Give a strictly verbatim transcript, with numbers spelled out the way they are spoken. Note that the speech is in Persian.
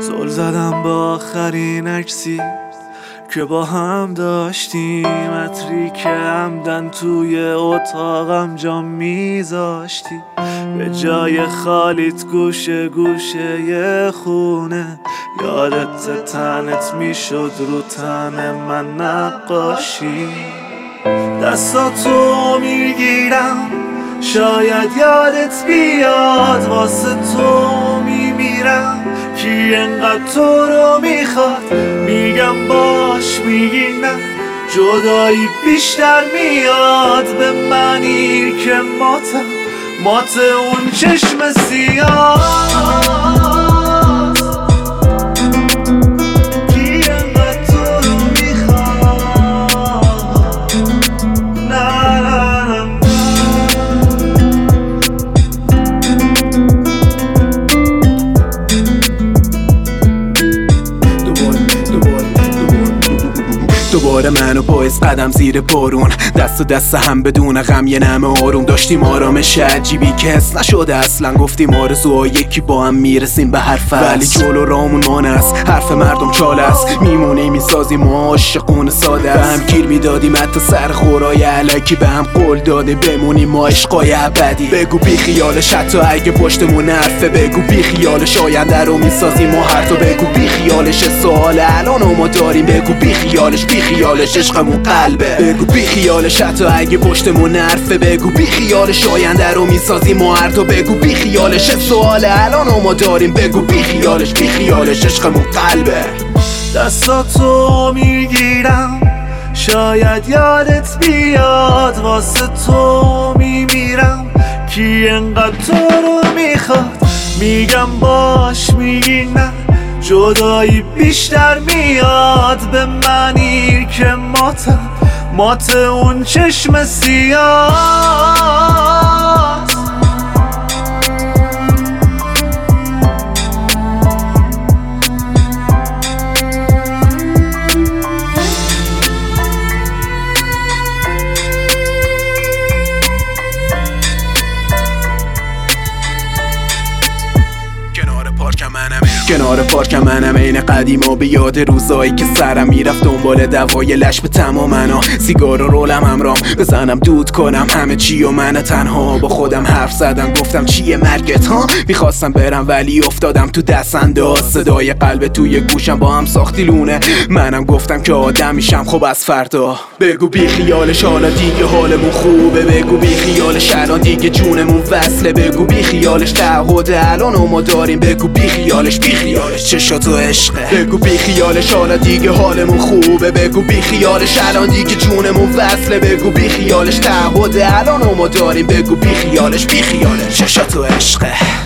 زل زدم با آخرین عکسی که با هم داشتیم، عطری که همدن توی اتاقم جا میذاشتی، به جای خالیت گوشه گوشه یه خونه، یادت تنت میشد رو تن من نقاشی. دستاتو میگیرم شاید یادت بیاد، واسه تو میمیرم کی انقدر تو رو میخواد. میگم باش میگی نه، جدایی بیشتر میاد به منی که ماتم، مات اون چشم سیاه. دوباره من و پایز قدم زیر بارون، دست و دست هم بدون غم یه نمه آروم داشتیم، آرامش عجیبی که حس نشده اصلا. گفتیم آرزوها یکی با هم میرسیم به حرف، ولی جلو رامون مان است، حرف مردم چاله است. میمونیم میسازیم ما عاشقون ساده است، به هم گیر میدادیم حتی سر خورای علکی، به هم قول داده بمونیم ما عشقای ابدی. بگو بی خیالش حتی اگه پشتمون حرفه، بگو بی خیالش آینده رو میسازیم ما هر تو، بگو بی خیالش سوال الان ما داریم، بگو بی خیالش بی خیالش عشقمون قلبه، بگو بی خیالش حتی اگه پشتمون حرفه، بگو بی خیالش آینده رو میسازیم ما هر تو، بگو بی خیالش سوال الان ما داریم، بگو بی خیالش بی خیالش عشقمون قلبه. دستاتو میگیرم شاید یادت بیاد، واسه تو میمیرم کی انقدر تو رو میخواد. میگم باش میگی نه، جدایی بیشتر میاد به منی که ماتم، مات اون چشم سیاه. کنار پارک منم عین قدیما، به یاد روزایی که سرم میرفت دنبال دوای لش به تمامنا، سیگار و رولم همرام بزنم دود کنم همه چی و من تنها با خودم حرف زدم، گفتم چیه مرگت ها. میخواستم برم ولی افتادم تو دست انداز، صدای قلب توی گوشم با هم ساختی لونه، منم گفتم که آدم میشم خب از فردا. بگو بی خیالش حالا دیگه حالمون خوبه، بگو بی خیالش الان دیگه جونمون وصله، بگو بی خیالش تعهد الان ما داریم، بگو بی خیالش بی خیالش چشاتو عشقه، بگو بی خیالش حالا دیگه حالمون خوبه، بگو بی خیالش الان دیگه جونمون وصله، بگو بی خیالش تعهد الان ما داریم، بگو بی خیالش بی خیالش چشاتو عشقه.